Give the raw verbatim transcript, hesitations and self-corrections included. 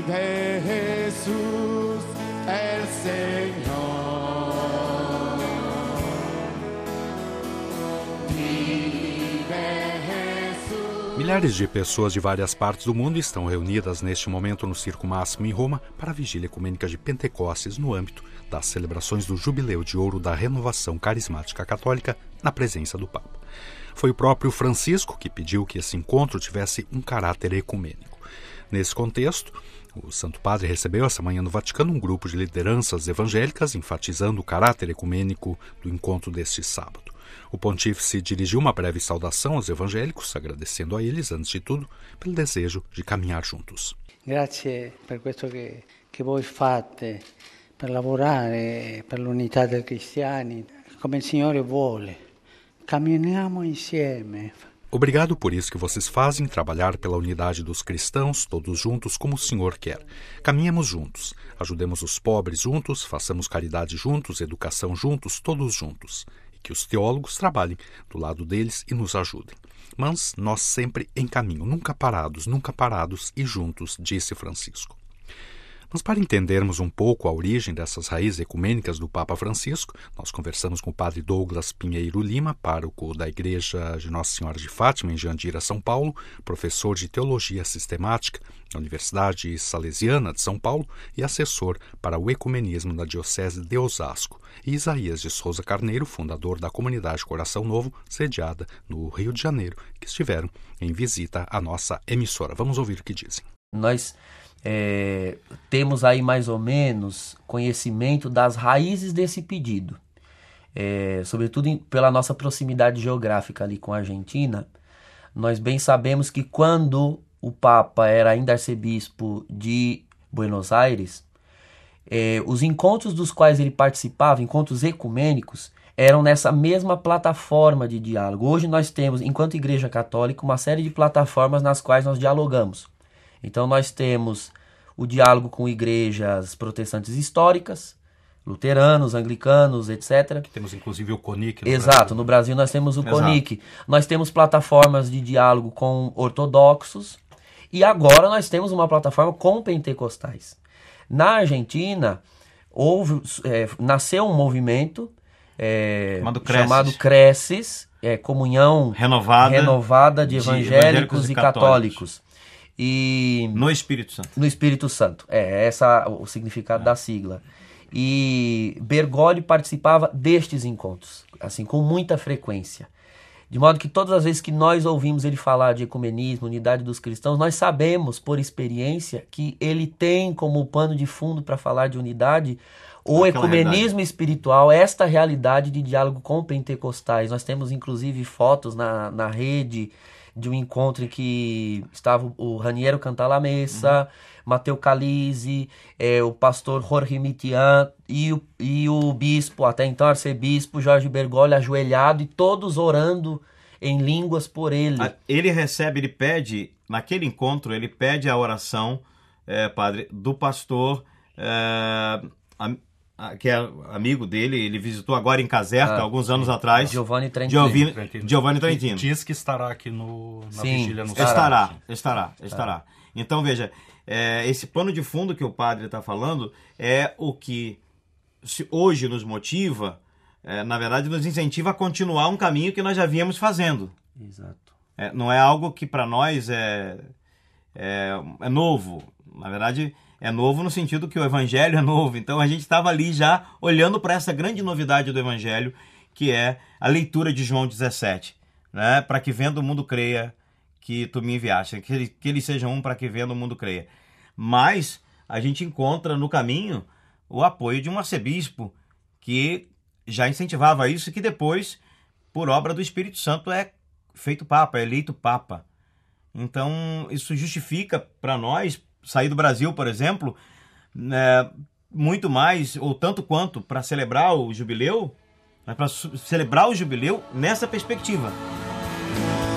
Vive Jesús el Señor. Vive Jesús. Milhares de pessoas de várias partes do mundo estão reunidas neste momento no Circo Máximo em Roma para a Vigília Ecumênica de Pentecostes no âmbito das celebrações do Jubileu de Ouro da Renovação Carismática Católica na presença do Papa. Foi o próprio Francisco que pediu que esse encontro tivesse um caráter ecumênico. Nesse contexto, o Santo Padre recebeu essa manhã no Vaticano um grupo de lideranças evangélicas enfatizando o caráter ecumênico do encontro deste sábado. O pontífice dirigiu uma breve saudação aos evangélicos, agradecendo a eles, antes de tudo, pelo desejo de caminhar juntos. Grazie per questo che, che voi fate, per lavorare per l'unità dei cristiani, come il Signore vuole. Camminiamo insieme. Obrigado por isso que vocês fazem, trabalhar pela unidade dos cristãos, todos juntos como o Senhor quer. Caminhemos juntos, ajudemos os pobres juntos, façamos caridade juntos, educação juntos, todos juntos. E que os teólogos trabalhem do lado deles e nos ajudem. Mas nós sempre em caminho, nunca parados, nunca parados e juntos, disse Francisco. Mas para entendermos um pouco a origem dessas raízes ecumênicas do Papa Francisco, nós conversamos com o padre Douglas Pinheiro Lima, pároco da Igreja de Nossa Senhora de Fátima, em Jandira, São Paulo, professor de Teologia Sistemática na Universidade Salesiana de São Paulo e assessor para o ecumenismo da Diocese de Osasco, e Isaías de Souza Carneiro, fundador da Comunidade Coração Novo, sediada no Rio de Janeiro, que estiveram em visita à nossa emissora. Vamos ouvir o que dizem. Nós É, temos aí mais ou menos conhecimento das raízes desse pedido, é, sobretudo em, pela nossa proximidade geográfica ali com a Argentina. Nós bem sabemos que quando o Papa era ainda arcebispo de Buenos Aires, é, os encontros dos quais ele participava, encontros ecumênicos, eram nessa mesma plataforma de diálogo. Hoje nós temos, enquanto Igreja Católica, uma série de plataformas nas quais nós dialogamos. Então nós temos o diálogo com igrejas protestantes históricas, luteranos, anglicanos, etcétera. Temos inclusive o CONIC. No Exato, Brasil. no Brasil nós temos o Exato. CONIC. Nós temos plataformas de diálogo com ortodoxos e agora nós temos uma plataforma com pentecostais. Na Argentina, houve, é, nasceu um movimento é, chamado Creces, chamado Creces é, Comunhão Renovada, Renovada de, de Evangélicos, evangélicos e, e Católicos. católicos. E no Espírito Santo. No Espírito Santo. É, essa o significado é. da sigla. E Bergoglio participava destes encontros, assim, com muita frequência. De modo que todas as vezes que nós ouvimos ele falar de ecumenismo, unidade dos cristãos, nós sabemos, por experiência, que ele tem como pano de fundo para falar de unidade o Aquela ecumenismo realidade. espiritual, esta realidade de diálogo com pentecostais. Nós temos, inclusive, fotos na, na rede de um encontro em que estava o Raniero Cantalamessa, uhum. Mateu Calise, é, o pastor Jorge Mitian e o, e o bispo, até então arcebispo, Jorge Bergoglio, ajoelhado e todos orando em línguas por ele. Ele recebe, ele pede, naquele encontro, ele pede a oração, é, padre, do pastor, é, a, a, que é amigo dele, ele visitou agora em Caserta, ah, alguns anos sim. atrás. Giovanni Trentino. Giovanni Trentino. Giovanni Trentino. Diz que estará aqui no, na sim, vigília no estará, estará, estará, estará. Então, veja, é, esse pano de fundo que o padre está falando é o que se hoje nos motiva, é, na verdade, nos incentiva a continuar um caminho que nós já viemos fazendo. Exato. É, não é algo que para nós é, é, é novo. Na verdade, é novo no sentido que o Evangelho é novo. Então, a gente estava ali já olhando para essa grande novidade do Evangelho, que é a leitura de João dezessete. Né? Para que vendo o mundo creia que tu me enviaste. Que, ele, que eles sejam um para que vendo o mundo creia. Mas a gente encontra no caminho o apoio de um arcebispo que já incentivava isso e que depois, por obra do Espírito Santo, é feito Papa, é eleito Papa. Então, isso justifica para nós sair do Brasil, por exemplo, é, muito mais, ou tanto quanto, para celebrar o jubileu, mas para celebrar o jubileu nessa perspectiva.